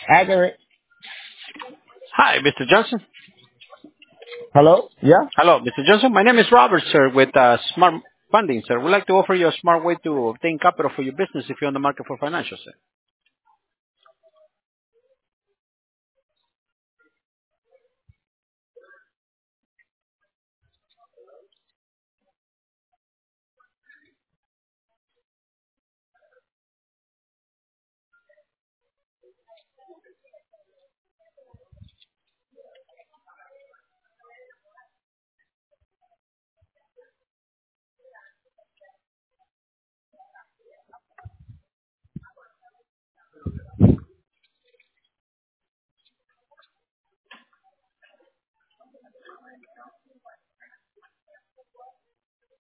Accurate. Hi, Mr. Johnson. Hello? Yeah? Hello, Mr. Johnson. My name is Robert, sir, with Smart Funding, sir. We'd like to offer you a smart way to obtain capital for your business if you're on the market for financial, sir.